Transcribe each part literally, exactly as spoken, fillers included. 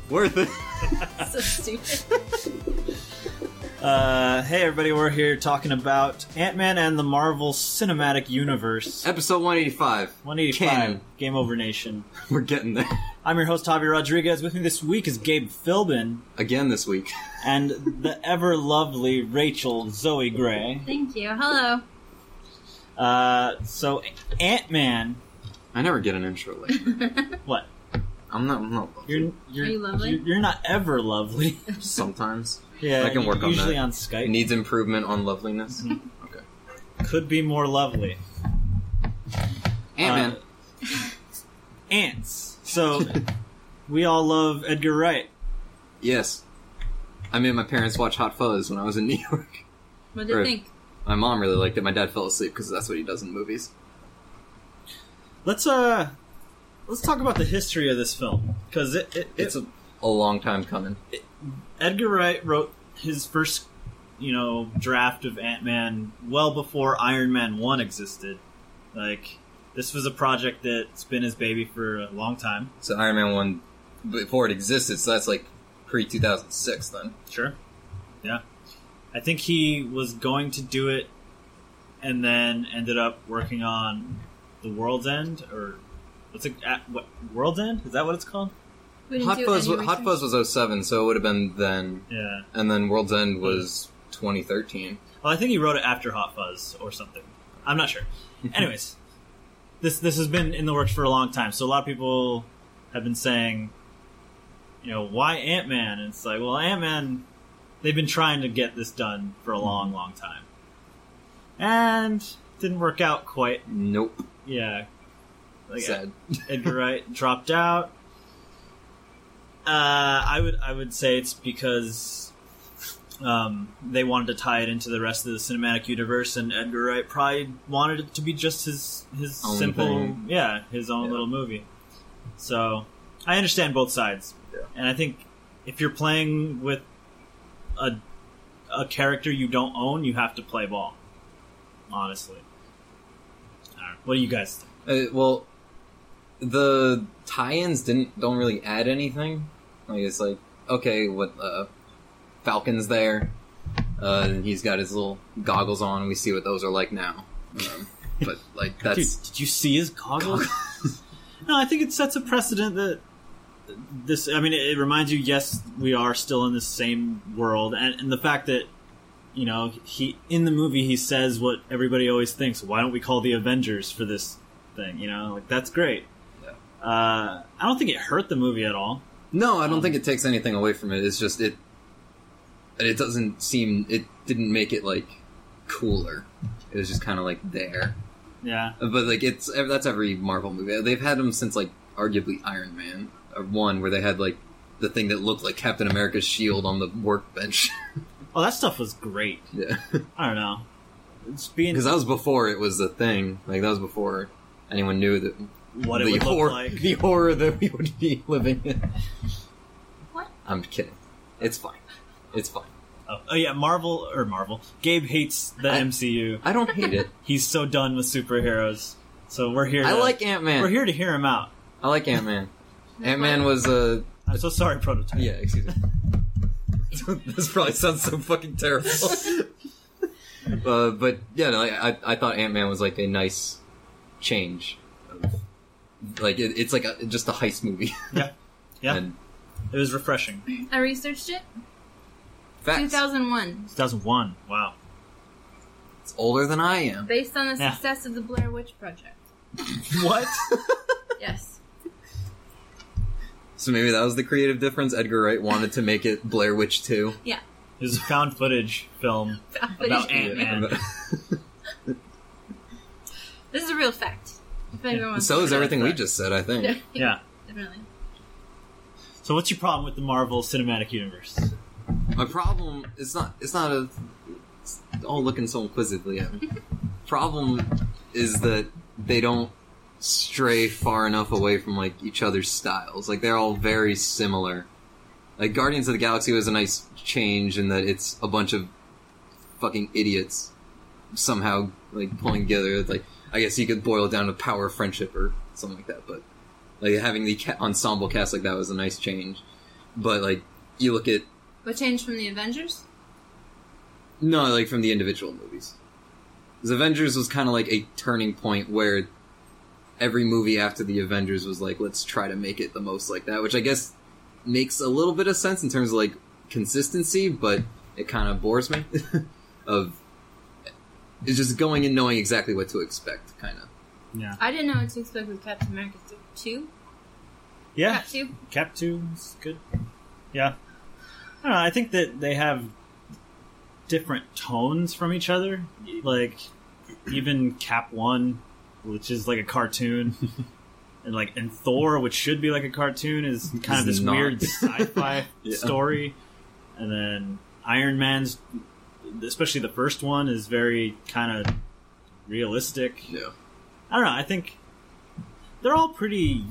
Worth it. So stupid. Uh, hey everybody, we're here talking about Ant-Man and the Marvel Cinematic Universe. Episode one eighty-five. one eighty-five, Canon. Game Over Nation. We're getting there. I'm your host, Javi Rodriguez. With me this week is Gabe Philbin. Again this week. And the ever-lovely Rachel Zoe Gray. Thank you. Hello. Uh, so, Ant-Man... I never get an intro like that. What? I'm not, I'm not lovely. You're, you're, Are you lovely? You're, you're not ever lovely. Sometimes. Yeah, I can work on usually that. on Skype. It needs improvement on loveliness. Mhm. Okay. Could be more lovely. Ant-Man. Uh, ants. So, we all love Edgar Wright. Yes. I made my parents watch Hot Fuzz when I was in New York. What did Or- you think? My mom really liked it. My dad fell asleep because that's what he does in movies. Let's uh, let's talk about the history of this film, because it, it, It's it, a, a long time coming. Edgar Wright wrote his first, you know, draft of Ant-Man well before Iron Man one existed. Like, this was a project that's been his baby for a long time. So Iron Man one, before it existed, so that's like pre two thousand six then. Sure. Yeah. I think he was going to do it and then ended up working on The World's End, or what's it, at, what, World's End? Is that what it's called? We didn't Hot do Fuzz, any wa- Hot research. Fuzz was oh seven, so it would have been then. Yeah. And then World's End was twenty thirteen. Well, I think he wrote it after Hot Fuzz or something. I'm not sure. Anyways, this this has been in the works for a long time. So a lot of people have been saying, you know, why Ant-Man? And it's like, well, Ant-Man, they've been trying to get this done for a long, long time. And didn't work out quite. Nope. Yeah. Like, Sad. Edgar Wright dropped out. Uh, I would I would say it's because um, they wanted to tie it into the rest of the cinematic universe, and Edgar Wright probably wanted it to be just his his Own simple, thing. yeah, his own Yeah. little movie. So I understand both sides, Yeah. and I think if you're playing with a a character you don't own, you have to play ball. Honestly, I don't know. What do you guys think? Uh, well, the tie-ins didn't don't really add anything. Like it's like okay, what uh, Falcon's there, uh, and he's got his little goggles on. We see what those are like now. Um, but like that's Dude, did you see his goggles? No, I think it sets a precedent that this. I mean, it, it reminds you. Yes, we are still in the same world, and, and the fact that you know he in the movie he says what everybody always thinks. Why don't we call the Avengers for this thing? You know, like that's great. Yeah. Uh, I don't think it hurt the movie at all. no. I don't think it takes anything away from it. It's just it. It doesn't seem. It didn't make it like cooler. It was just kind of like there. Yeah, But like it's that's every Marvel movie. They've had them since like arguably Iron Man or one, where they had like the thing that looked like Captain America's shield on the workbench. oh, that stuff was great. Yeah, I don't know. It's being because that was before it was a thing. Like that was before anyone knew that what it the would look horror, like. the horror that we would be living in. What? I'm kidding. It's fine. It's fine. Oh, oh yeah, Marvel or Marvel. Gabe hates the I- M C U. I don't hate it. He's so done with superheroes. So we're here. To, I like Ant Man. We're here to hear him out. I like Ant Man. Ant Man was a. I'm so sorry, Prototype. Yeah, excuse me. This probably sounds so fucking terrible. uh, but yeah, no, I I thought Ant Man was like a nice change. Of, like it, it's like a, just a heist movie. Yeah. Yeah. And It was refreshing. I researched it. facts. two thousand one. two thousand one. Wow. It's older than I am. Based on the Yeah. success of the Blair Witch Project. What? Yes. So maybe that was the creative difference. Edgar Wright wanted to make it Blair Witch two. Yeah. It was a found footage film about Ant-Man. This is a real fact. If anyone wants So to is know everything we that. just said, I think. Yeah. Definitely. So what's your problem with the Marvel Cinematic Universe? My problem is not. It's not a. It's all looking so inquisitively at me. Problem is that they don't stray far enough away from like each other's styles. Like they're all very similar. Like Guardians of the Galaxy was a nice change in that it's a bunch of fucking idiots somehow like pulling together. Like I guess you could boil it down to power of friendship or something like that. But like having the ca- ensemble cast like that was a nice change. but like you look at What changed from the Avengers? no, like from the individual movies. Because Avengers was kind of like a turning point where every movie after the Avengers was like, let's try to make it the most like that, which I guess makes a little bit of sense in terms of like consistency, but it kind of bores me. of it's just going and knowing exactly what to expect, kind of. Yeah. I didn't know what to expect with Captain America two. Yeah. Cap two. Cap two is good. Yeah. I don't know. I think that they have different tones from each other. Like, even Cap one, which is like a cartoon, and like and Thor, which should be like a cartoon, is kind of this not. weird sci-fi Yeah. story. And then Iron Man's, especially the first one, is very kind of realistic. Yeah. I don't know. I think they're all pretty.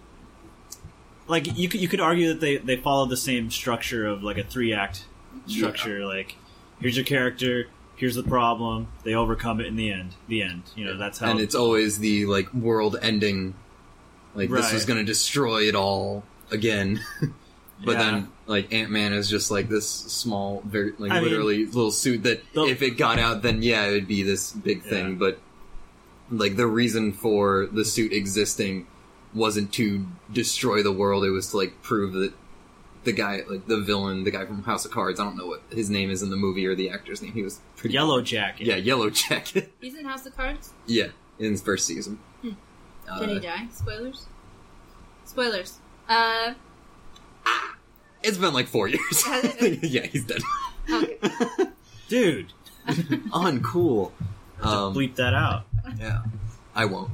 Like you could you could argue that they, they follow the same structure of like a three act structure. Yeah. Like here's your character, here's the problem, they overcome it in the end. The end. You know that's how. And it's always the like world ending, like this Right. was going to destroy it all again. But Yeah. then, like, Ant-Man is just, like, this small, very, like, I mean, literally little suit that the- if it got out, then, yeah, it would be this big thing. Yeah. But, like, the reason for the suit existing wasn't to destroy the world. It was to, like, prove that the guy, like, the villain, the guy from House of Cards, I don't know what his name is in the movie or the actor's name. He was pretty... Yellow Jacket. Yeah, Yellow Jacket. He's in House of Cards. Yeah, in his first season. Hmm. Uh, Did he die? Spoilers. Spoilers. Uh. It's been, like, four years. Yeah, he's dead. Okay. Dude, Uncool. Um, bleep that out. Yeah, I won't.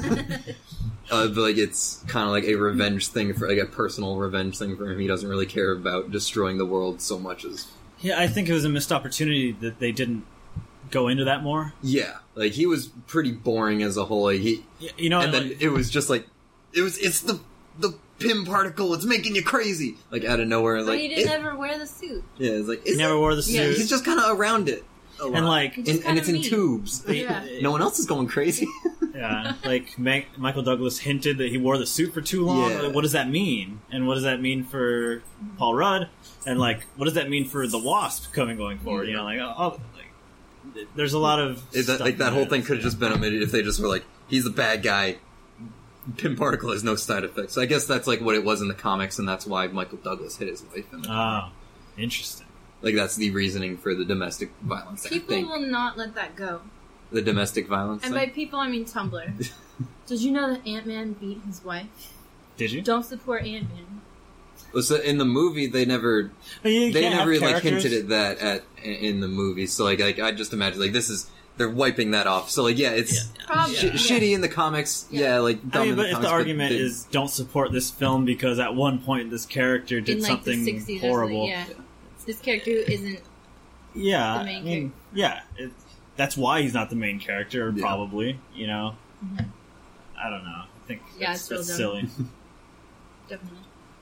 uh, but like, it's kind of like a revenge thing for like a personal revenge thing for him. He doesn't really care about destroying the world so much as Yeah, I think it was a missed opportunity that they didn't go into that more. yeah. Like he was pretty boring as a whole. Like, he Y- You know, and then like- it was just like it was. It's the the Pym particle. It's making you crazy. Like out of nowhere. But Like he didn't it- ever wear the suit. yeah, it's like he is never it- wore the suit. Yeah, He's just kind of around it. a lot. and like, He and, just and it's in kinda mean. tubes. Yeah. No one else is going crazy. yeah, like Ma- Michael Douglas hinted that he wore the suit for too long. Yeah. Like, what does that mean? And what does that mean for Paul Rudd? And like, what does that mean for the Wasp coming going forward? You know, like, oh, oh, like there's a lot of It- that, stuff like that in whole it. thing could have just been omitted if they just were like, he's a bad guy. Pym particle has no side effects. So I guess that's like what it was in the comics, and that's why Michael Douglas hit his wife. In the Oh, interesting. like that's the reasoning for the domestic violence. I People think will not let that go. the domestic violence. And thing? by people, I mean Tumblr. Did you know that Ant-Man beat his wife? Did you? Don't support Ant-Man. Well, so in the movie, they never You they can't never have like characters- hinted at that at in the movie. So like, like I just imagine like this is they're wiping that off. So like yeah, it's Probably. sh- Yeah. shitty in the comics. Yeah, Yeah. like dumb I mean, in but the if comics, the but argument they- is don't support this film because at one point this character did In like something the sixties horrible. or something, yeah. This character who isn't. Yeah, The main I mean, yeah, it, that's why he's not the main character, Yeah. probably. You know, Mhm. I don't know. I think Yeah, that's, it's real that's dumb. silly. Definitely.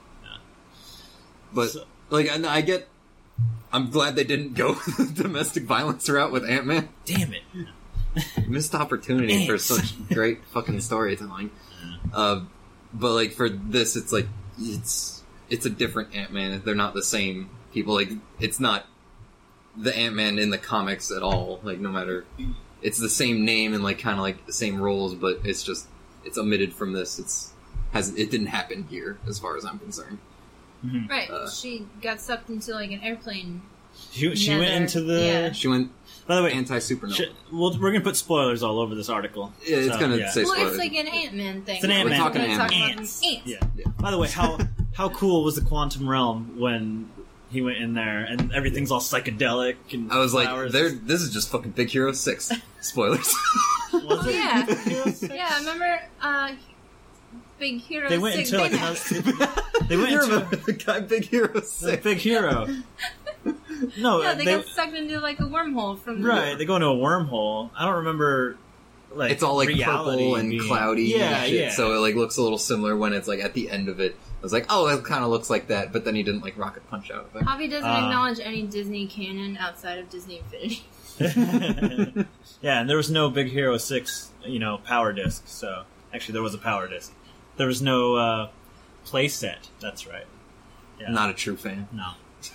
But So- like, I, I get. I'm glad they didn't go the domestic violence route with Ant Man. Damn it! Missed opportunity for Ants. such great fucking storytelling. Uh, but like for this, it's like it's it's a different Ant Man. They're not the same people. Like it's not the Ant Man in the comics at all. Like no matter, it's the same name and like kind of like the same roles, but it's just it's omitted from this. It's has it didn't happen here as far as I'm concerned. Right. Uh, she got sucked into like an airplane. She, she went Nether. into the. Yeah. She went By the way, anti supernova. sh- well, we're gonna put spoilers all over this article. Yeah, it's So, gonna yeah. say Well, spoilers. it's like an Ant-Man thing. It's an We're Ant-Man talking gonna talk about ants. ants. Yeah. Yeah. By the way, how how cool was the quantum realm when he went in there and everything's all psychedelic and I was like, flowers? "There, this is just fucking Big Hero Six." Spoilers. Was Oh it? yeah, yeah. Remember, uh, Big Hero They went Six. into like they- house- they went You into remember the guy Big Hero the Six? big hero. No, yeah, uh, they, they, got sucked into like a wormhole from the right. They go into a wormhole. I don't remember. Like It's all like reality purple and being- cloudy Yeah, and shit, yeah. so it like looks a little similar when it's like at the end of it. I was like, oh, it kind of looks like that, but then he didn't like rocket punch out of it. Javi doesn't Uh. acknowledge any Disney canon outside of Disney Infinity. Yeah, and there was no Big Hero Six, you know, power disc. So actually, there was a power disc. There was no uh, play set. That's right. Yeah. Not a true fan. No.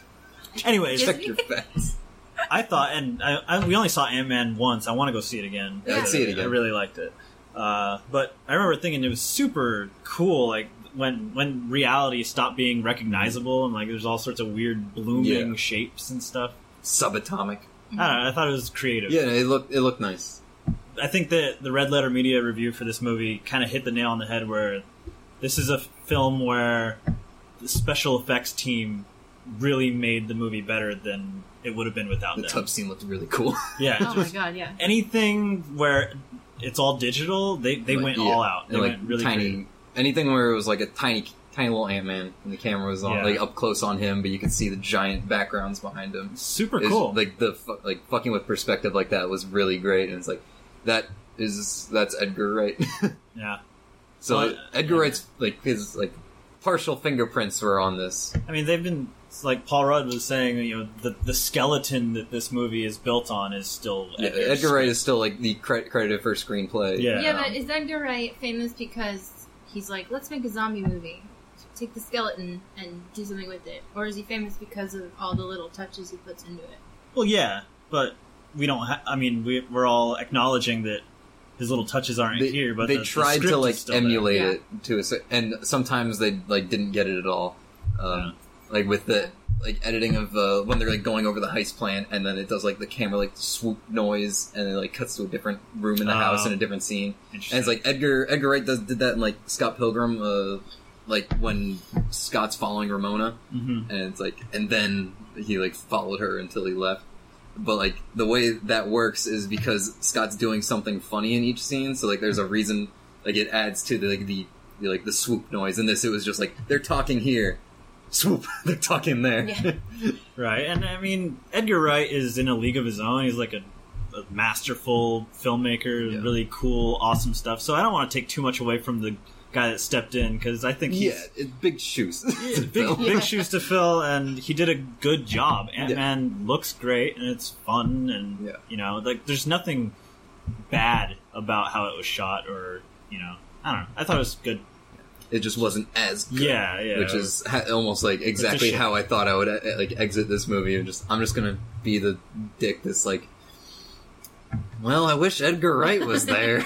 Anyways, Check your facts. I thought, and I, I, we only saw Ant-Man once. I want to go see it again. Yeah, I'd see it again. I really liked it. Uh, but I remember thinking it was super cool, like, when when reality stopped being recognizable and, like, there's all sorts of weird blooming Yeah. shapes and stuff. Subatomic. I don't know. I thought it was creative. Yeah, it looked it looked nice. I think that the Red Letter Media review for this movie kind of hit the nail on the head where this is a film where the special effects team really made the movie better than it would have been without The them. tub scene looked really cool. Yeah. Oh my just god, yeah. anything where it's all digital, they, they Like, went yeah. all out. They And, like, went really tiny. creative. Anything where it was like a tiny, tiny little Ant-Man and the camera was on Yeah. like up close on him, but you could see the giant backgrounds behind him. Super It's- cool. Like the fu- like fucking with perspective like that was really great, and it's like that is that's Edgar Wright. yeah. So Well, Edgar yeah. Wright's like his like partial fingerprints were on this. I mean, they've been, like Paul Rudd was saying, you know, the, the skeleton that this movie is built on is still Yeah, Edgar's Edgar Wright script. is still like the cre- credited for screenplay. Yeah. Yeah, Um, but is Edgar Wright famous because he's like, let's make a zombie movie, take the skeleton and do something with it, or is he famous because of all the little touches he puts into it? Well, yeah, but we don't. Ha- I mean, we, we're all acknowledging that his little touches aren't they, here. But they the, the tried script to is like still there. emulate Yeah. it to a, cer- and sometimes they like didn't get it at all. Um, Like with the like editing of uh, when they're like going over the heist plan, and then it does like the camera like swoop noise, and it like cuts to a different room in the Oh. house in a different scene. Interesting. And it's like Edgar Edgar Wright does did that in like Scott Pilgrim, uh, like when Scott's following Ramona, Mhm. and it's like, and then he like followed her until he left. But like the way that works is because Scott's doing something funny in each scene, so like there's a reason, like it adds to the like the, the like the swoop noise. In this, it was just like they're talking here, swoop, they're talking there. Yeah. Right, and I mean, Edgar Wright is in a league of his own. He's like a, a masterful filmmaker, Yeah. really cool, awesome stuff. So I don't want to take too much away from the guy that stepped in because I think Yeah, he's it's big shoes. yeah, to big, fill. big Yeah. shoes to fill, and he did a good job. Ant Man looks great, and it's fun, and Yeah. you know, like there's nothing bad about how it was shot, or you know, I don't know. I thought it was good. It just wasn't as good. Yeah, yeah. Which is ha- almost like exactly shame. how I thought I would uh, like exit this movie. And just I'm just gonna be the dick that's like, well, I wish Edgar Wright was there.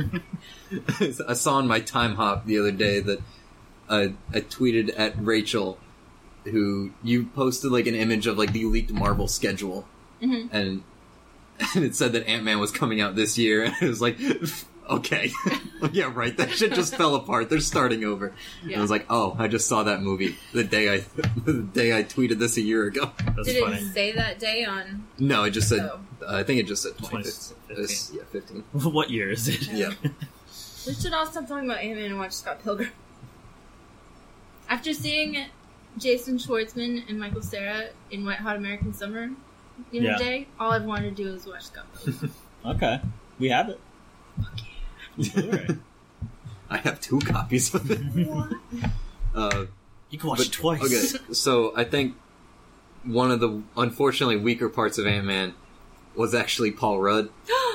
I saw on my time hop the other day that uh, I tweeted at Rachel, who you posted like an image of like the leaked Marvel schedule, Mhm. and and it said that Ant-Man was coming out this year, and it was like, okay, yeah, right. That shit just fell apart. They're starting over. And I Yeah. was like, oh, I just saw that movie the day I the day I tweeted this a year ago. That's Did funny. it say that day on? No, it just said. Oh. I think it just said twenty twenty fifteen. fifteen. Yeah, fifteen. What year is it? Yeah. We should all stop talking about Ant-Man and watch Scott Pilgrim. After seeing Jason Schwartzman and Michael Cera in Wet Hot American Summer the other Yeah. day, all I've wanted to do is watch Scott Pilgrim. Okay, we have it. Alright. I have two copies of it. Uh, You can watch but- it twice. Okay, so I think one of the unfortunately weaker parts of Ant-Man was actually Paul Rudd.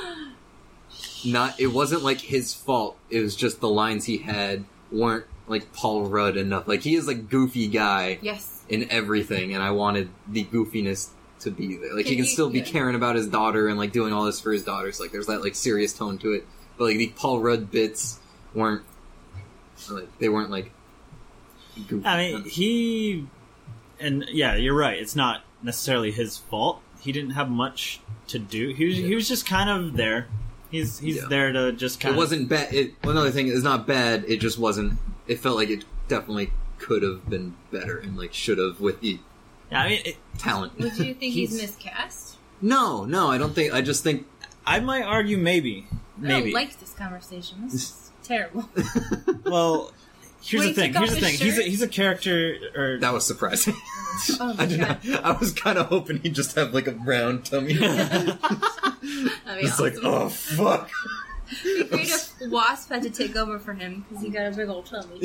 Not, it wasn't like his fault. It was just the lines he had weren't like Paul Rudd enough. Like he is like goofy guy Yes. in everything, and I wanted the goofiness to be there. Like Can he can you- still be yeah. caring about his daughter and like doing all this for his daughters. Like there's that like serious tone to it. But like the Paul Rudd bits weren't like they weren't like goofy. I mean, he and yeah, you're right. It's not necessarily his fault. He didn't have much to do. He was he was just kind of there. He's he's Yeah. there to just kind It of. wasn't bad. It, well, another thing is not bad. It just wasn't. It felt like it definitely could have been better and like should have with the Yeah, I mean, it, talent. Would you think he's, He's- miscast? No, no, I don't think. I just think. I might argue maybe, I maybe. don't like this conversation. This is terrible. Well, here's When the he thing. took Here's off the his thing. He's a, shirt- he's a character. Or That was surprising. Oh my I did God. not. I was kind of hoping he'd just have like a round tummy. That'd be It's awesome. like, oh fuck. It'd be great if Wasp had to take over for him because he got a big old tummy.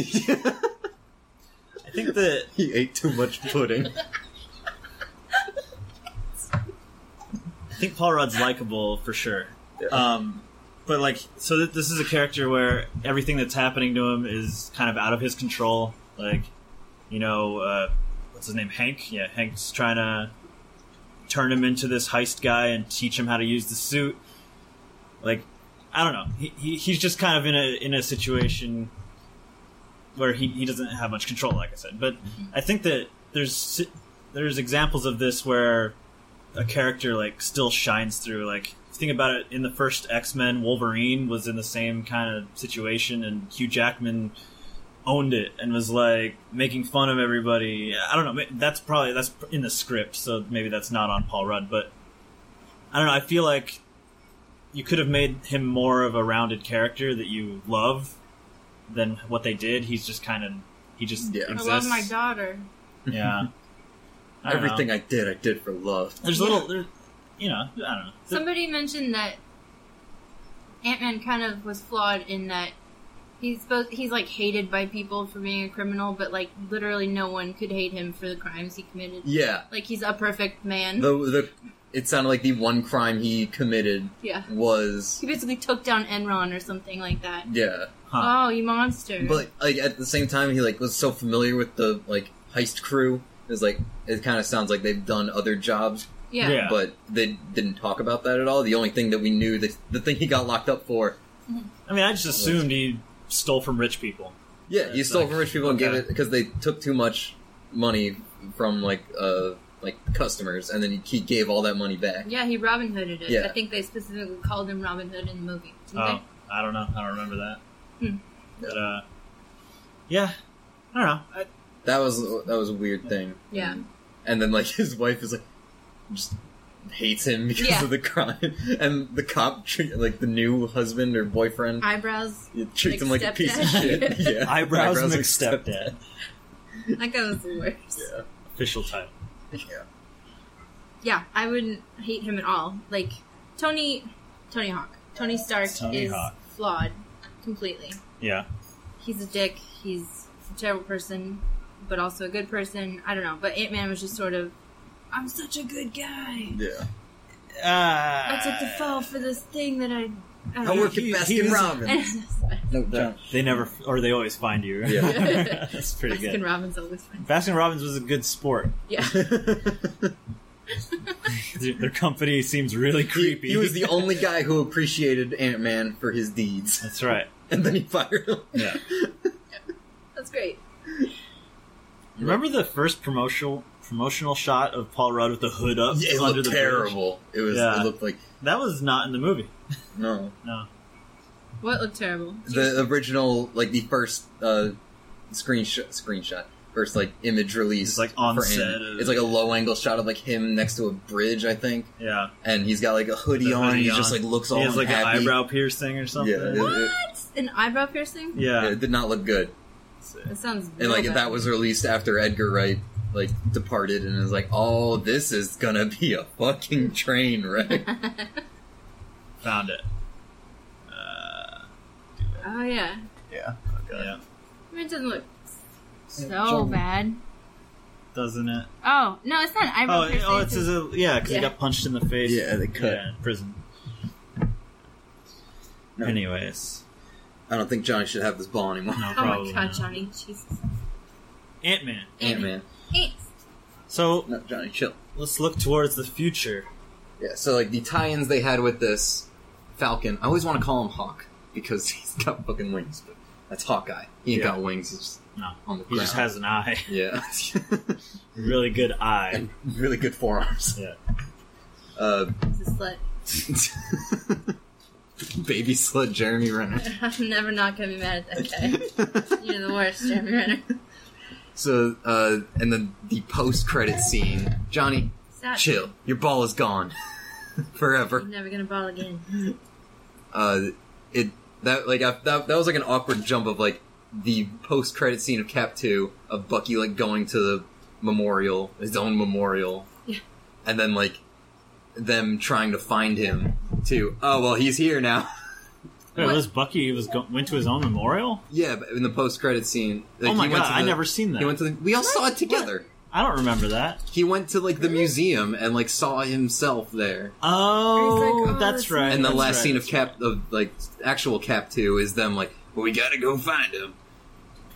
I think that He ate too much pudding. I think Paul Rudd's likable for sure. Um, but like, so th- this is a character where everything that's happening to him is kind of out of his control. Like, you know, uh, what's his name, Hank? Yeah, Hank's trying to turn him into this heist guy and teach him how to use the suit. Like, I don't know. He, he he's just kind of in a in a situation where he, he doesn't have much control, like I said. But I think that there's there's examples of this where a character like still shines through. Like, think about it, in the first X-Men, Wolverine was in the same kind of situation, and Hugh Jackman owned it and was like making fun of everybody. I don't know. That's probably that's in the script, so maybe that's not on Paul Rudd. But I don't know. I feel like you could have made him more of a rounded character that you love than what they did. He's just kind of he just Yeah. exists. I love my daughter. Yeah. I don't Everything know. I did, I did for love. There's Yeah. little, there, you know, I don't know. Somebody mentioned that Ant-Man kind of was flawed in that he's supposed, he's like hated by people for being a criminal, but like literally no one could hate him for the crimes he committed. Yeah. Like he's a perfect man. The the it sounded like the one crime he committed yeah. was He basically took down Enron or something like that. yeah. Huh. Oh, you monster. But like at the same time, he like was so familiar with the like heist crew. It's like it kind of sounds like they've done other jobs, yeah. Yeah. but they didn't talk about that at all. The only thing that we knew, the the thing he got locked up for, I mean, I just assumed he stole from rich people. yeah, he It's stole like, from rich people and gave okay. it because they took too much money from like uh like customers, and then he, he gave all that money back. Yeah, he Robin Hooded it. Yeah. I think they specifically called him Robin Hood in the movie. Didn't Oh, I don't know. I don't remember that. Hmm. But, uh, yeah, I don't know. I, That was that was a weird thing. they? Yeah. And then like his wife is like just hates him because Yeah. of the crime, and the cop treat like the new husband or boyfriend Eyebrows. it treats him like a piece of stepdad. shit. Yeah, Eyebrows, like mixed stepdad. That guy was the worst. Yeah, Official title. yeah. Yeah, I wouldn't hate him at all. Like Tony, Tony Hawk, Tony Stark Tony is Hawk. flawed completely. Yeah. He's a dick. He's a terrible person, but also a good person. I don't know. But Ant Man was just sort of, I'm such a good guy. Yeah. Uh, I took the fall for this thing that I. I, I don't work at he- Baskin he was- Robbins. No, the- they never, or they always find you. Yeah. That's pretty Baskin good. Robbins always fine. Baskin Robbins was a good sport. Yeah. Their their company seems really he, creepy. he was the only guy who appreciated Ant Man for his deeds, That's right. and then he fired him. Yeah. That's great. Remember the first promotional promotional shot of Paul Rudd with the hood up Yeah, it under looked the terrible. It was. Yeah. It looked like bridge? That was not in the movie. no. No. What looked terrible? The original, like the first uh, screenshot, screenshot, first like image release, It's, like, on for set Ant- of- It's like a low angle shot of like him next to a bridge, I think, Yeah. and he's got like a hoodie The on. hoodie He just on. like looks all He has like happy. an eyebrow piercing or something. Yeah, it, What? it- An eyebrow piercing? Yeah. it did not look good. That sounds. And real like bad. that was released after Edgar Wright like departed, and it was like, oh, this is gonna be a fucking train wreck. Found it. Uh, Oh yeah. Yeah. yeah. I mean, it doesn't look so John- bad. Doesn't it? Oh no, it's not an eyebrow Oh, piercing. oh, it's his, uh, yeah, because Yeah. he got punched in the face. Yeah, they cut. Yeah, in prison. No. Anyways, I don't think Johnny should have this ball anymore. no Oh problem. my god, Johnny, Jesus. Ant Man. Ant Man. Thanks. So No, Johnny, chill. let's look towards the future. Yeah, so like the tie-ins they had with this Falcon, I always want to call him Hawk because he's got fucking wings, but that's Hawkeye. He ain't Yeah. got wings. He's just No, on the he just ground. has an eye, Yeah. really good eye. And really good forearms. Yeah. Uh, He's a slut. baby slut Jeremy Renner. I'm never not gonna be mad at that guy. You're the worst, Jeremy Renner. So, uh, and then the post-credit scene, Johnny, Stop. chill. Your ball is gone. Forever. I'm never gonna ball again. Uh, it, that, like, I, that, that was like an awkward jump of, like, the post-credit scene of Cap two, of Bucky, like, going to the memorial, his own memorial. Yeah. And then, like, them trying to find him, to, oh, well, he's here now. Wait, What? was Bucky? He was go- went to his own memorial. Yeah, but in the post-credit scene. Like, oh my he went god, to I the- never seen that. He went to the, we all saw it together. I don't remember that. He went to, like, the museum and, like, saw himself there. Oh, He's like, oh, that's that's right. And the that's last right, scene of that's Cap, of, like, actual Cap two is them, like, well, we gotta go find him.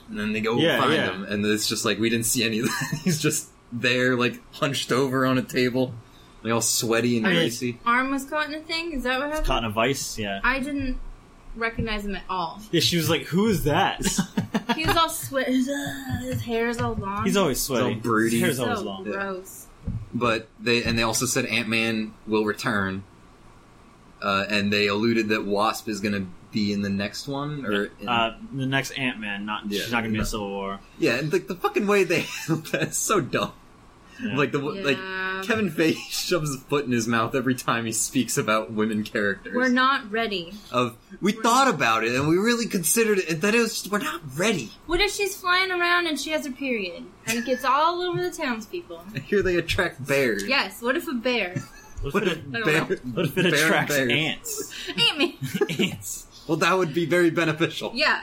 And then they go Yeah, find yeah. him, and it's just like, we didn't see any of that. He's just there, like, hunched over on a table, like, all sweaty and I mean, greasy. Arm was caught in a thing? Is that what happened? Caught in a vice, yeah. I didn't recognize him at all. Yeah, she was like, who is that? He was all sweaty. His hair's all long. He's always sweaty. He's all broody. His hair's so always long. gross. But they, and they also said Ant-Man will return, uh, and they alluded that Wasp is gonna be in the next one, or... In, Uh, the next Ant-Man, not Yeah, she's not going to be in no. Civil War. yeah, and, like, the fucking way they handled that is so dumb. Yeah. Like, the Yeah. like Kevin Feige shoves a foot in his mouth every time he speaks about women characters. We're not ready. Of we We're thought not- about it and we really considered it, and that it was just, we're not ready. What if she's flying around and she has her period? And it gets all over the townspeople. And here they attract bears. Yes, what if a bear? What What if if, it, I don't bear, know. what if it bear attracts bears? ants? Ant-Man. Ants. Well, that would be very beneficial. Yeah.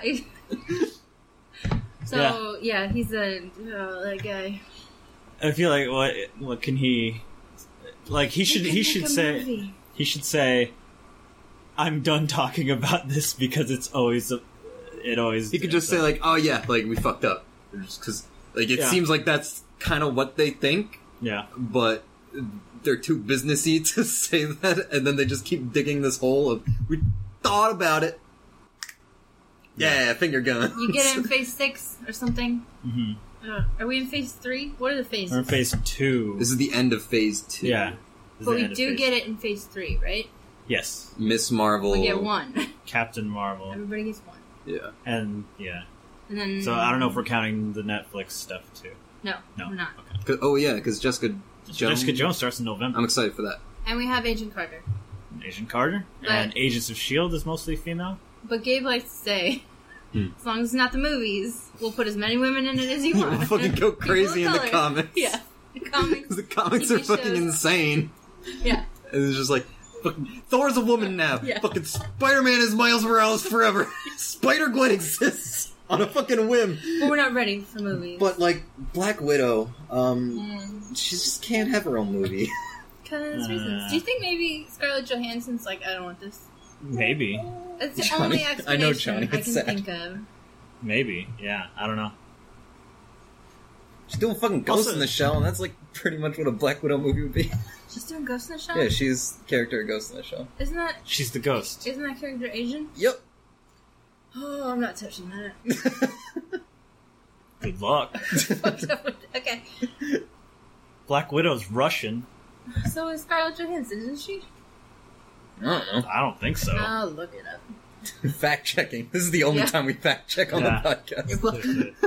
So, yeah, he's a... Oh, that guy. I feel like what what can he like he should They he can should make a say movie. he should say I'm done talking about this because it's always a, it always He could just say like, "Oh yeah, like we fucked up," because like it Yeah. seems like that's kind of what they think, yeah but they're too businessy to say that, and then they just keep digging this hole of we thought about it. Yeah, finger guns. You get it in phase six or something? hmm Uh, are we in phase three? What are the phases? or in phase two. This is the end of phase two. Yeah, This is But the we end of do phase- get it in phase three, right? yes Miss Marvel. We get one. Captain Marvel Everybody gets one. Yeah. and yeah And then... so I don't know if we're counting the Netflix stuff too. No, No, we're not. Okay. 'Cause- oh yeah, because Jessica Jones. Jessica Jones starts in November. I'm excited for that. And we have Agent Carter. Agent Carter But- and Agents of Shield is mostly female. But Gabe likes to say, Hmm. as long as it's not the movies, we'll put as many women in it as you want. We'll fucking go People crazy of in the color. comics. Yeah. The comics. The comics T V are fucking shows. insane. Yeah. And it's just like, fucking, Thor's a woman now. Yeah. Fucking Spider-Man is Miles Morales forever. Spider-Gwen exists on a fucking whim. But we're not ready for movies. But like Black Widow, um, Mm. she just can't have her own movie. Because Uh. reasons. Do you think maybe Scarlett Johansson's like, I don't want this? Maybe, That's the Johnny- only I explanation know I, Johnny, can it's sad. think of. maybe, yeah. I don't know. She's doing fucking Ghost Also- in the Shell, and that's like pretty much what a Black Widow movie would be. She's doing Ghost in the Shell? Yeah, she's the character of Ghost in the Shell. Isn't that, She's the ghost. isn't that character Asian? Yep. Oh, I'm not touching that. Good luck. Okay. Black Widow's Russian. So is Scarlett Johansson, isn't she? I don't know. I don't think so. I'll look it up. Fact checking. This is the only Yeah. time we fact check on Yeah. the podcast. You're welcome.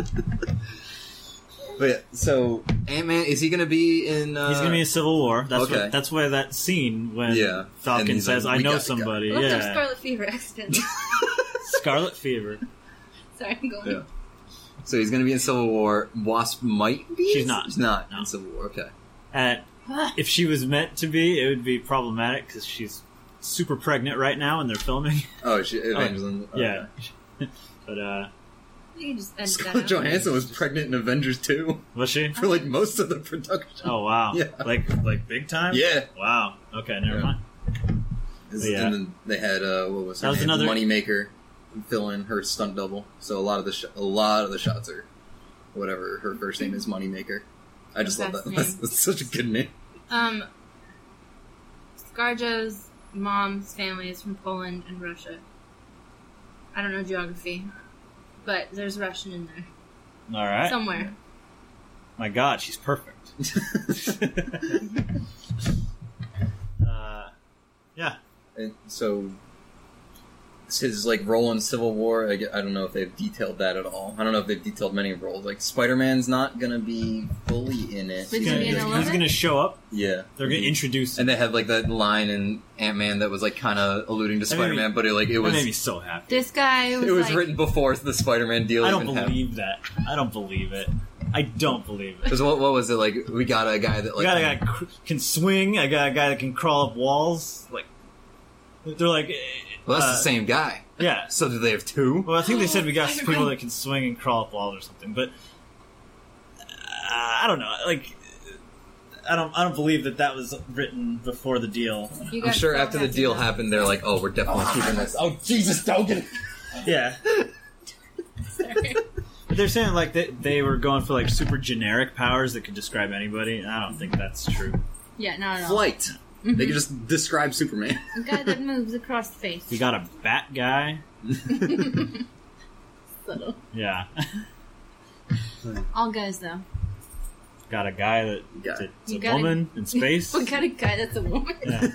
But yeah, so Ant Man, is he going to be in? Uh, He's gonna be in Civil War. That's okay. what, that's why that scene when Yeah. And Falcon he's says, like, "I "We know gotta go." somebody." I looked up Yeah, Scarlet Fever accidentally. Scarlet Fever. Sorry, I'm going. Yeah. So he's going to be in Civil War. Wasp might be. She's not. She's not No. in Civil War. Okay. And if she was meant to be, it would be problematic because she's super pregnant right now and they're filming. Oh, she, Evangeline. okay. Yeah, but uh, You can just edit that Scarlett out. Johansson was pregnant in Avengers two was she? for like most of the production. Oh wow! Yeah. Like like big time. Yeah. Wow. Okay, never Yeah. mind. This- Yeah. And then they had uh, what was her That was name? another- Moneymaker fill in her stunt double. So a lot of the sh- a lot of the shots are whatever her first name is, Moneymaker. I just love Best that. name. That's, that's such a good name. Um, Scarjo's mom's family is from Poland and Russia. I don't know geography, but there's Russian in there All right. somewhere. My God, she's perfect. uh, yeah. And so his like role in Civil War, I, gue- I don't know if they've detailed that at all. I don't know if they've detailed many roles. Like Spider-Man's not gonna be fully in it. But He's Is he gonna, in he's, Eleven? he's gonna show up. Yeah, They're gonna Mhm. introduce. And they had like that line in Ant-Man that was like kind of alluding to That made me- Spider-Man, but it like it That was made me so happy. This guy was, it was like, written before the Spider-Man deal. I don't even happened. believe that. I don't believe it. I don't believe it. Because what, what was it like? We got a guy that I like got a guy cr- can swing. I got a guy that can crawl up walls. Like they're like, eh, well, that's uh, the same guy. Yeah. So do they have two? Well, I think they said we got Spider-Man. people that can swing and crawl up walls or something, but uh, I don't know. Like, I don't, I don't believe that that was written before the deal. you I'm got sure so after the happy deal about- happened, they're like, "Oh, we're definitely keeping this." Oh, Jesus, don't get it. Yeah, Sorry. But they're saying like they they were going for like super generic powers that could describe anybody, and I don't think that's true. Yeah, no, no. Flight. Mhm. They could just describe Superman. A guy that moves across the face. You got a bat guy. Subtle. Yeah. All guys, though. Got a guy that, Yeah. that's You a gotta- woman in space. We got a guy that's a woman. Yeah.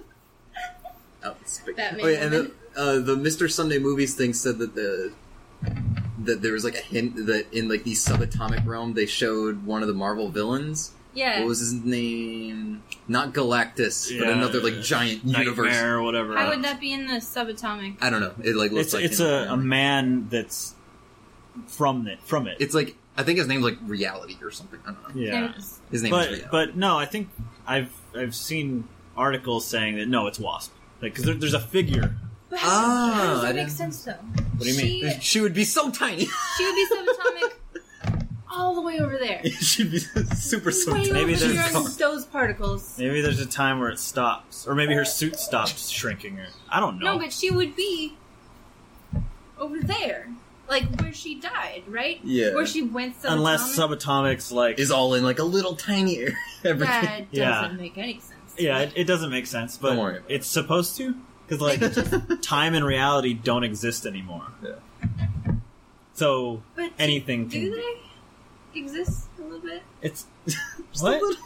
Oh, it's big. Batman Oh, yeah, and the, woman. uh, the Mister Sunday Movies thing said that the that there was like a hint that in like the subatomic realm they showed one of the Marvel villains. Yeah. What was his name? Not Galactus, but Yeah, another like giant universe. Nightmare or whatever. How would that be in the subatomic? I don't know. It like looks It's like it's him. a, a man that's from it. From it. It's like I think his name's like Reality or something. I don't know. yeah. There's- His name is But Reality. but no, I think I've I've seen articles saying that no, it's Wasp. Like because there, there's a figure. But Ah, how, how does I that make didn't- sense, though? What do you mean? She, She would be so tiny. she would be subatomic all the way over there. She'd be super so Way tiny. Maybe over there's- here on those particles. Maybe there's a time where it stops, or maybe her suit stops shrinking. Or I don't know. No, but she would be over there. Like, where she died, right? Yeah. Where she went subatomic. Unless subatomic's like Is all in like a little tiny area. Everything. That doesn't Yeah. make any sense. yeah, it, it doesn't make sense, but Don't worry about it's supposed to because like time and reality don't exist anymore. Yeah. So But anything do can. they exist a little bit? It's Just a what? little-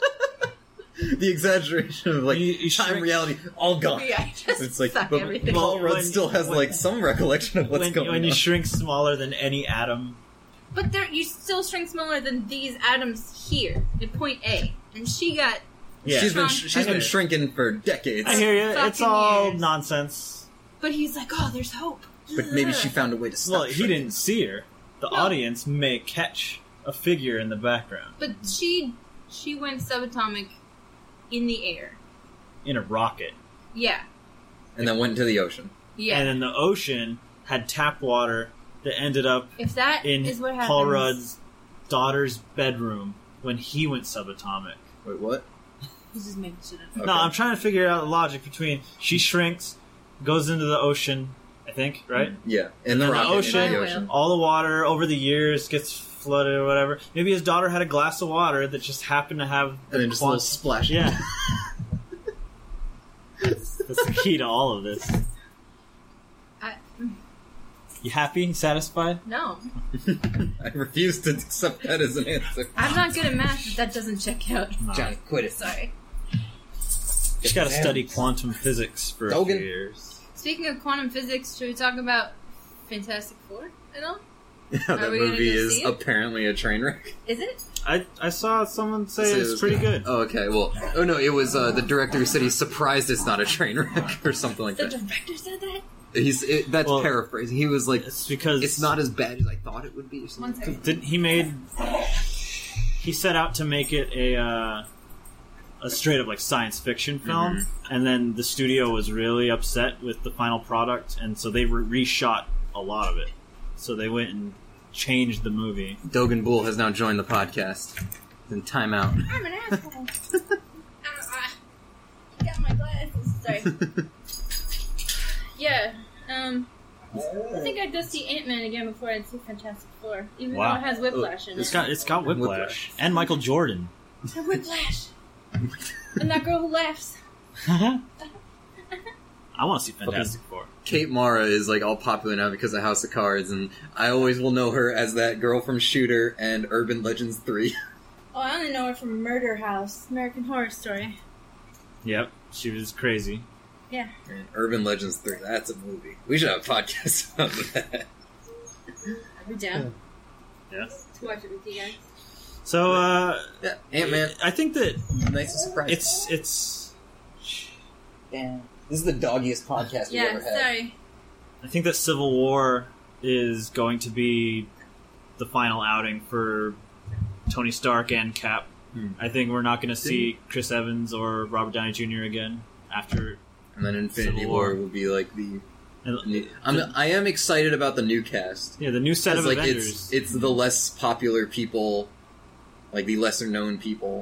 the exaggeration of like You- you time, shrink- reality, all gone. Yeah, just It's like, suck but everything. Paul Well, Rudd when- still has when- like some recollection of what's when, going when on. you shrink smaller than any atom. But there, you still shrink smaller than these atoms here at point A, and she got. Yeah, she's been I she's hear been you. shrinking for decades, I hear you. It's Fucking all years. nonsense. But he's like, oh, there's hope. but maybe she found a way to stop. Well, he shrinking. didn't see her. The No. audience may catch a figure in the background But she, she went subatomic in the air. in a rocket, Yeah, and then went into the ocean. yeah. and then the ocean had tap water that ended up if that in is what happens, Paul Rudd's daughter's bedroom when he went subatomic. Wait, what? he's just making shit up. Okay. No, I'm trying to figure out the logic between she shrinks, goes into the ocean, I think, right? Yeah, in the And the rocket, ocean- in the By ocean. whale. All the water over the years gets flooded or whatever. Maybe his daughter had a glass of water that just happened to have and then just a little quant- splash. Yeah. That's the key to all of this. I, You happy? Satisfied? no, I refuse to accept that as an answer. I'm not good at math. But that doesn't check out. Johnny, quit it. Sorry. She's got to study quantum physics for a few Dogen. years. Speaking of quantum physics, should we talk about Fantastic Four at all? that Are we gonna movie go is see it? apparently a train wreck. Is it? I I saw someone say Say it it was was pretty good. good. Oh, okay. Well, oh no, it was uh, the director who said he's surprised it's not a train wreck or something like The that. director said that. He's it, that's Well, paraphrasing. He was like, It's because "It's not as bad as I thought it would be." Or One something. second. Didn't he made? He set out to make it a uh, a straight up like science fiction film, and then the studio was really upset with the final product, and so they re- reshot a lot of it. So they went and changed the movie. Dogen Bull has now joined the podcast. In timeout. I'm an asshole. uh, uh, got my glasses. Sorry. Yeah. Um. I think I'd go see Ant-Man again before I'd see Fantastic Four, even Wow. though it has Whiplash in It's it. got it's got Whiplash, Whiplash. and Michael Jordan. And Whiplash. And that girl who laughs. I want to see Fantastic Four. Kate Mara is like all popular now because of House of Cards, and I always will know her as that girl from Shooter and Urban Legends three. Oh, I only know her from Murder House, American Horror Story. Yep, she was crazy. Yeah. And Urban Legends three, that's a movie. We should have a podcast about that. I'd be down Yeah. to watch it with you guys. So uh, Yeah, Ant-Man, I think that nice and surprising. it's it's. Damn. This is the doggiest podcast we've Yeah, ever had. sorry. I think that Civil War is going to be the final outing for Tony Stark and Cap. Hmm. I think we're not going to see Chris Evans or Robert Downey Junior again after. And then Infinity Civil War War. will be like the. and New, I'm, I am excited about the new cast. yeah, the new set of It's like Avengers. it's it's the less popular people, like the lesser known people.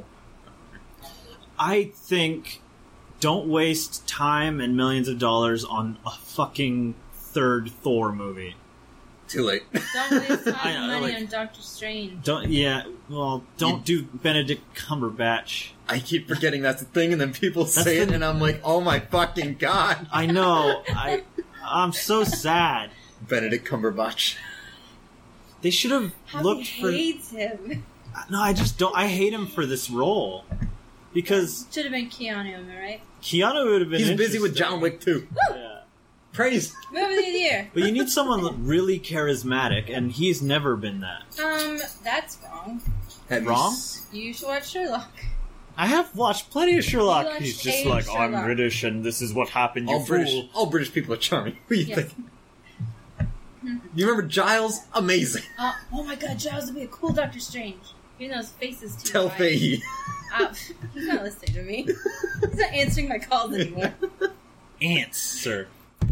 I think don't waste time and millions of dollars on a fucking third Thor movie. Too late. Don't waste time I and know, money like- on Doctor Strange. Don't. Yeah. Well, don't do Benedict Cumberbatch. I keep forgetting that's a thing, and then people That's say it, the- and I'm like, oh my fucking god. I know. I. I'm so sad. Benedict Cumberbatch. They should have How looked he for. hates him. No, I just don't. I hate him for this role because Should have been Keanu, am I right? Keanu would have been. He's busy with interesting. John Wick too. Yeah. Praise. Movie of the year. But you need someone really charismatic, and he's never been that. Um, that's wrong. Have you Wrong? s- You should watch Sherlock. I have watched plenty of Sherlock. You watched He's just a like, Sherlock. I'm British, and this is what happened. You All fool. British, all British people are charming. What do you Yes. think? You remember Giles? Amazing. Uh, oh my god, Giles would be a cool Doctor Strange. Even though his face is too Tell wide. Fahey. Uh, he's not listening to me. He's not answering my calls anymore. Ants, sir.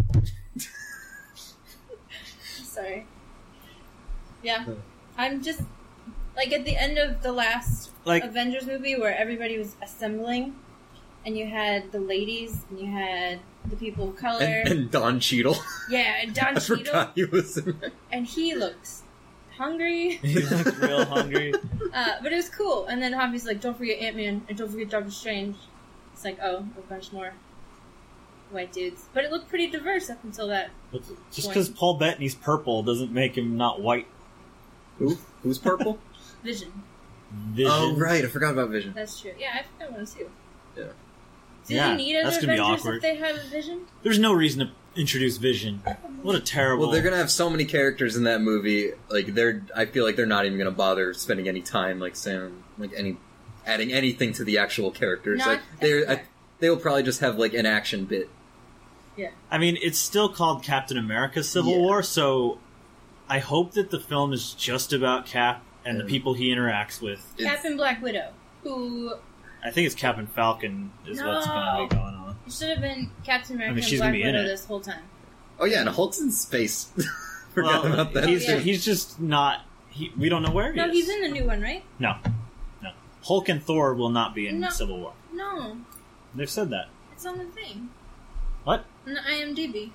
Sorry. Yeah. I'm just... Like, at the end of the last Like, Avengers movie where everybody was assembling, and you had the ladies, and you had the people of color. And, and Don Cheadle. yeah, and Don I Cheadle. forgot he was in there. And he looks hungry. he looks real hungry. Uh, but it was cool. And then obviously, like, don't forget Ant-Man, and don't forget Doctor Strange. It's like, oh, a bunch more white dudes. But it looked pretty diverse up until that. Just because Paul Bettany's purple doesn't make him not white. Who? Who's purple? Vision. Vision. Oh, right. I forgot about Vision. That's true. Yeah, I forgot one too. Yeah. Do Yeah, they need other that's gonna be Avengers awkward. if they have a Vision? There's no reason to introduce Vision. What a terrible. Well, they're gonna have so many characters in that movie. Like, they're. I feel like they're not even gonna bother spending any time, like Sam, like any, adding anything to the actual characters. Not like, they're. everywhere. I, they will probably just have like an action bit. I mean, it's still called Captain America: Civil Yeah. War, so I hope that the film is just about Cap and the Yeah. people he interacts with. It's- Captain Black Widow, who I think it's Captain Falcon is what's going to No. be going on. it should have been Captain America I mean, she's and gonna Black be in Widow it. this whole time. Oh yeah, and Hulk's in space. Forgot Well, about that. He's, Oh, yeah. he's just not. He, we don't know where he No, is. he's in the new one, right? No, no. Hulk and Thor will not be in No. Civil War. No, They've said that. it's on the thing. What? On the I M D B.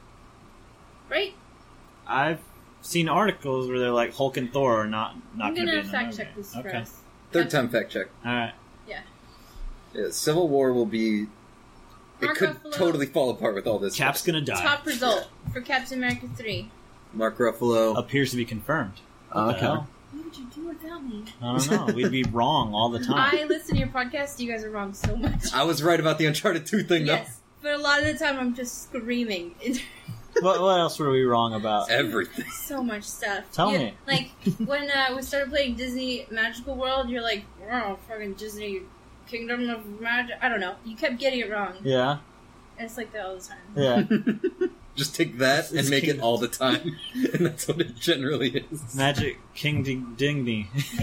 Right? I've seen articles where they're like Hulk and Thor are not not I'm going to be gonna in the fact movie. check this for Okay. us. Third time fact check. All right. Yeah, Civil War will be. It Mark could Ruffalo. totally fall apart with all this. Cap's going to die. Top result for Captain America three. Mark Ruffalo. Appears to be confirmed. Oh, What the okay. hell? What would you do without me? I don't know. We'd be wrong all the time. I listen to your podcast. You guys are wrong so much. I was right about the Uncharted two thing, Yes, but a lot of the time I'm just screaming. what, what else were we wrong about? though. Everything. So much stuff. Tell You- me. Like when uh, we started playing Disney Magical World, you're like, "Wow, fucking Disney Kingdom of Magic." I don't know. You kept getting it wrong. Yeah. And it's like that all the time. Yeah. Just take that It's and make Kingdom. it all the time, and that's what it generally is. Magic King Ding Dingy.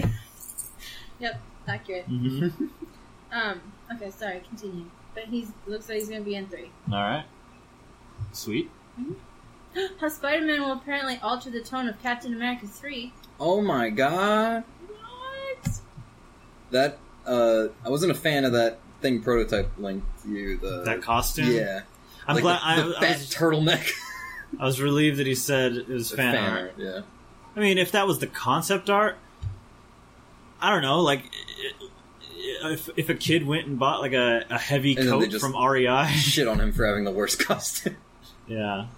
Yep, accurate. hmm Um. Okay, sorry. Continue. But he's looks like he's gonna be in three. All right. Sweet. How Spider-Man will apparently alter the tone of Captain America three. Oh my god, What? that uh, I wasn't a fan of that thing prototype linked to you. The That costume. yeah, I'm like glad. the, the I, I, fat was, turtleneck. I was relieved that he said it was The fan, art. Yeah, I mean, if that was the concept art, I don't know. Like, if if a kid went and bought like a, a heavy And then they coat just- from R E I, shit on him for having the worst costume. yeah.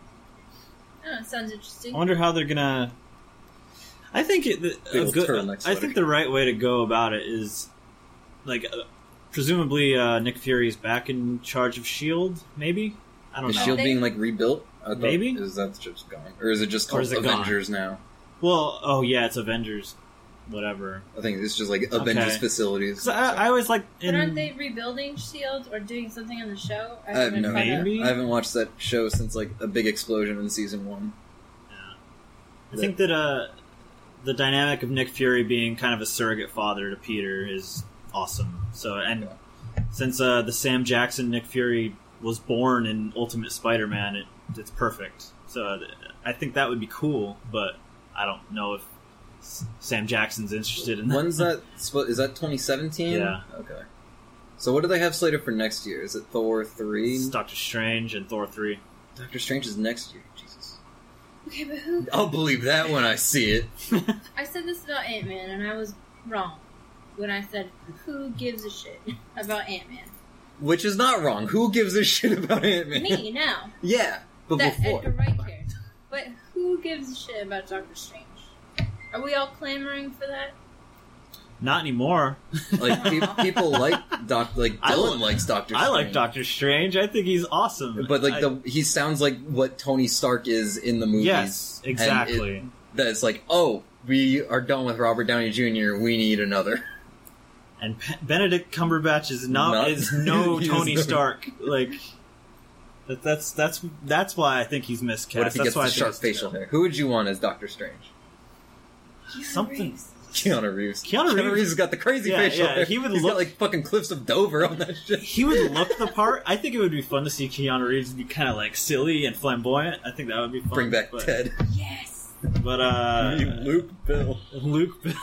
Oh, sounds interesting. I wonder how they're gonna. I think it, the, Big a old good, turtleneck I sweater. think the right way to go about it is, like, uh, presumably uh, Nick Fury is back in charge of Shield. Maybe I don't Is know. Shield They- being like rebuilt? I thought- Maybe? is that just gone, or is it just Or called is it gone? Avengers now? Well, oh yeah, it's Avengers, whatever. I think it's just like Avengers Okay. facilities. 'Cause I, I always like. But In, aren't they rebuilding Shield or doing something on the show? I have haven't no caught up. Maybe? I haven't watched that show since like a big explosion in season one. I think that uh, the dynamic of Nick Fury being kind of a surrogate father to Peter is awesome. So, and since uh, the Sam Jackson Nick Fury was born in Ultimate Spider-Man, it, it's perfect. So, uh, I think that would be cool, but I don't know if S- Sam Jackson's interested in that. When's that? spo- Is that twenty seventeen? Yeah. Okay. So what do they have slated for next year? Is it Thor three? It's Doctor Strange and Thor three. Doctor Strange is next year. Jesus. Okay, but who? I'll believe that when I see it. I said this about Ant-Man, and I was wrong when I said, who gives a shit about Ant-Man? Which is not wrong. Who gives a shit about Ant-Man? Me, now. Yeah, but That before. Edgar Wright character. But who gives a shit about Doctor Strange? Are we all clamoring for that? Not anymore. Like, pe- people like Doc, like, I Dylan li- likes Doctor Strange. I like Doctor Strange. I think he's awesome. But, like, I- the he sounds like what Tony Stark is in the movies. Yes, And exactly. it- that it's like, oh, we are done with Robert Downey Junior We need another. And Pe- Benedict Cumberbatch is not, Not- is no He is Tony no- Stark. Like that, that's that's that's why I think he's miscast. What if he that's gets why the I think sharp it's facial Bill. hair? Who would you want as Doctor Strange? Something. Reeves. Keanu Reeves. Keanu Reeves- has got the crazy Yeah, facial yeah, hair. he would He's look- got like fucking cliffs of Dover on that shit. He would look the part. I think it would be fun to see Keanu Reeves be kind of like silly and flamboyant. I think that would be fun. Bring back but, Ted. Yes! But uh, You Luke Bill. Luke Bill.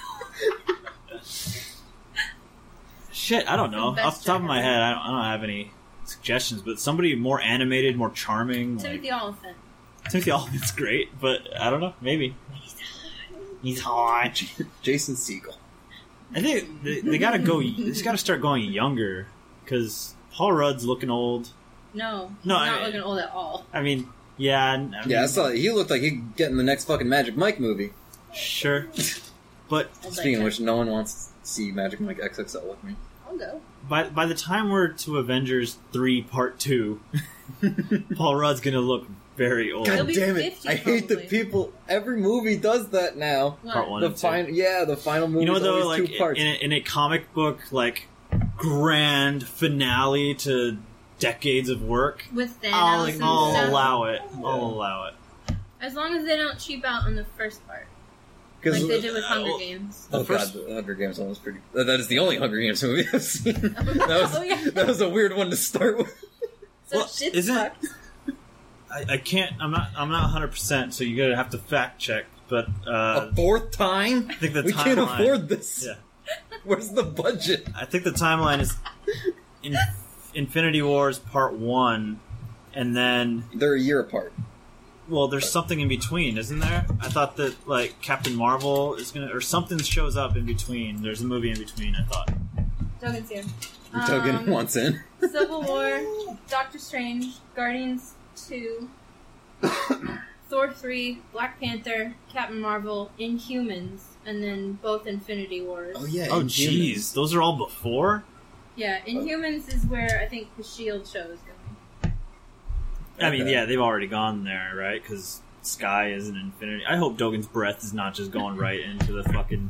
Shit, I don't know. The best Off the top of my Jack. head, I don't, I don't have any suggestions. But somebody more animated, more charming. Timothy Like, Oliphant. Timothy Olyphant's great, but I don't know. Maybe he's hot. Jason Segel. I think they, they gotta go. They just gotta start going younger because Paul Rudd's looking old. No, he's No, not I- looking old at all. I mean, yeah, I mean, Yeah, I saw he looked like he'd get in the next fucking Magic Mike movie. sure. But Old Speaking of Dick. which, no one wants to see Magic Mike X X L with me. I'll go. by by the time we're to Avengers three Part Two, Paul Rudd's gonna look very old. He'll God be damn it! fifty I hate the probably. people. Every movie does that now. What? Part one The and two. final, yeah, the final movie. You know, is though, always like two parts. in a, in a comic book, like grand finale to decades of work, With Thanos I'll, and I'll stuff. allow it. I'll Yeah. allow it. As long as they don't cheap out on the first part. 'Cause- Like they did with uh, Hunger well- Games. Oh The first- god, the Hunger Games one was pretty. That that is the only Hunger Games movie I've seen. that was Oh, yeah. that was a weird one to start with. So Well, shit isn't- sucked. I, I can't. I'm not. I'm not one hundred percent. So you gotta have to fact check. But uh, A fourth time? I think the we can't timeline- afford this. Yeah. Where's the budget? I think the timeline is in, Infinity Wars Part One, and then They're a year apart. well, there's something in between, isn't there? I thought that like Captain Marvel is gonna or something shows up in between. There's a movie in between. I thought. Duggan's here. Togen Um, wants in. Civil War, Doctor Strange, Guardians two, Thor three, Black Panther, Captain Marvel, Inhumans, and then both Infinity Wars. Oh yeah. Oh Inhumans. jeez, those are all before. Yeah, Inhumans is where I think the SHIELD show is going. I mean, Okay. yeah, they've already gone there, right? Because Sky is an infinity. I hope Dogen's breath is not just going right into the fucking.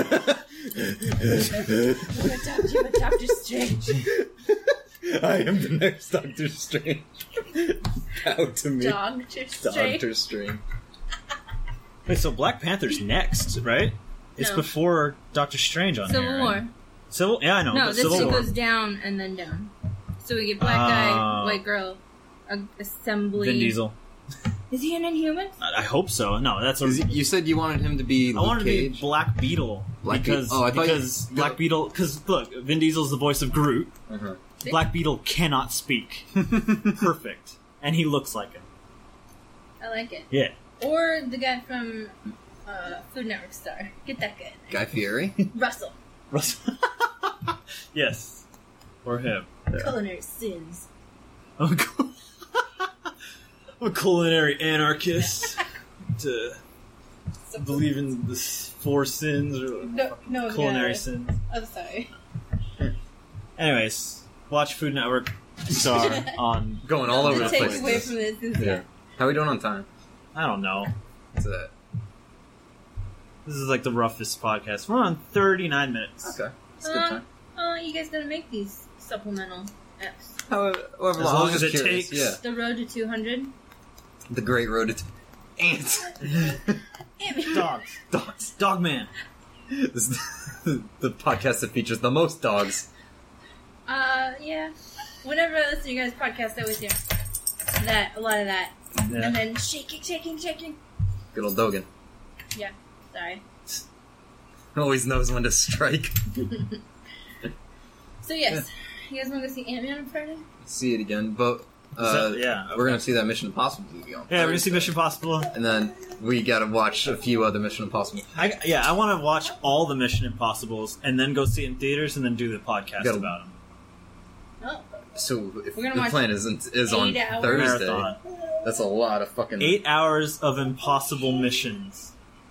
Doctor Strange. I am the next Doctor Strange. Bow to me. Doctor Strange. Doctor Strange. Wait, so Black Panther's next, right? It's No. before Doctor Strange on Civil here, War. right? Civil, yeah, I know. No, but this Civil shit War. goes down and then down. So we get black guy, Oh. white girl, a- assembly. Vin Diesel. Is he an Inhuman? I I hope so. No, that's what. Is he- You said you wanted him to be I Luke wanted to be Cage. Black Beetle Black Be- because oh, I thought you- because Black Beetle because look, Vin Diesel's the voice of Groot. Uh-huh. Black Beetle cannot speak. Perfect, and he looks like him. I like it. Yeah. Or the guy from uh, Food Network Star. Get that guy. Guy Fieri. Russell. Russell. Yes, or him. Culinary sins. I'm a, cul- I'm a culinary anarchist to believe in the s- four sins or No, no, culinary God. sins. I'm sorry. Anyways, watch Food Network Star on. Going all over the take place. away from this is Yeah. How are we doing on time? I don't know. What's that? This is like the roughest podcast. We're on thirty-nine minutes. Okay. It's a good Uh, time. oh, you guys gotta make these supplemental eps. However, however As long, long I'm as just it curious. takes- Yeah. The road to two hundred. The Great Road to t- Ants. Dogs. Dogs. Dog man. This is the, the podcast that features the most dogs. Uh, yeah. Whenever I listen to you guys' podcast, I always hear that, a lot of that. Yeah. And then shaking, shaking, shaking. Good old Dogan. Yeah, sorry. Always knows when to strike. So, yes. You guys want to go see Ant-Man on Friday? See it again, but Uh, that- yeah, we're gonna see that Mission Impossible movie on. Yeah, we're gonna see Thursday. Mission Impossible. And then we gotta watch a few other Mission Impossible. I, yeah, I want to watch all the Mission Impossibles and then go see it in theaters and then do the podcast Gotta- about them. Oh, So if We're gonna the watch plan is is on eight hours. Thursday, Marathon. that's a lot of fucking. Eight hours of impossible missions.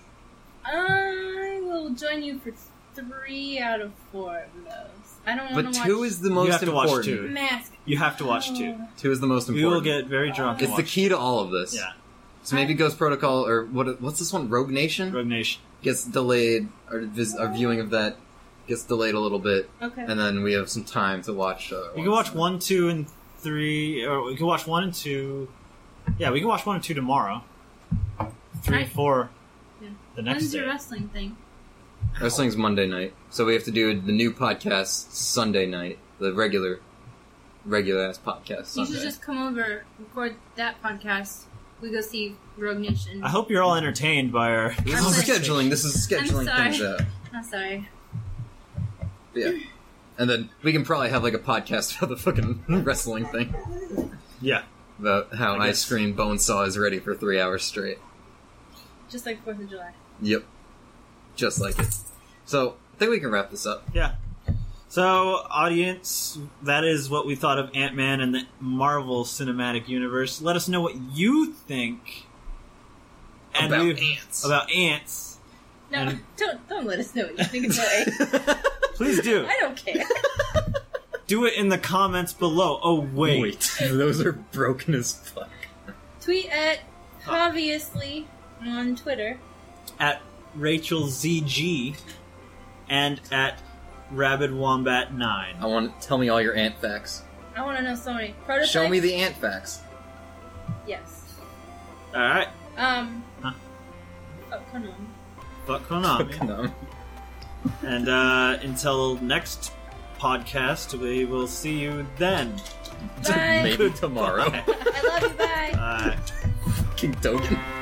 I will join you for three out of four of those. I don't want But to watch. two is the most have to watch important. two. Mask. You have to watch two. Two is the most We important. will get very drunk. and It's the watch key to all of this. Yeah, So maybe Ghost Protocol or what? What's this one? Rogue Nation Rogue Nation. gets delayed. Our, vis- our viewing of that gets delayed a little bit, Okay. and then we have some time to watch. Uh, We can watch one, two, and three, or we can watch one and two. Yeah, we can watch one and two tomorrow. Three, Right. four, Yeah. the next When's day. your wrestling thing? Wrestling's Monday night, so we have to do the new podcast Sunday night. The regular, regular ass podcast Sunday. You should just come over, record that podcast. We go see Rogue Nation. I hope you're all entertained by our. This I'm is sorry. scheduling. This is scheduling I'm things sorry. out. I'm sorry. Yeah. And then we can probably have like a podcast for the fucking wrestling thing. Yeah, About how I Ice guess. Cream Bonesaw is ready for three hours straight. Just like Fourth of July. Yep. Just like it. So, I think we can wrap this up. yeah. So, audience, that is what we thought of Ant-Man and the Marvel Cinematic Universe. Let us know what you think. And About we've- ants. About ants. No, And- don't don't let us know what you think about it. Please do. I don't care. Do it in the comments below. Oh, wait. Wait, those are broken as fuck. Tweet at obviously on Twitter. At Rachel Z G and at Rabid Wombat nine. I want tell me all your ant facts. I want to know so many prototypes. Show me the ant facts. Yes. Alright. Um. Huh? Oh, come on. Fuck Konami. Konami. And uh, until next podcast, we will see you then. Bye. Maybe tomorrow. Bye. I love you. Bye. Bye. Fucking Dogen.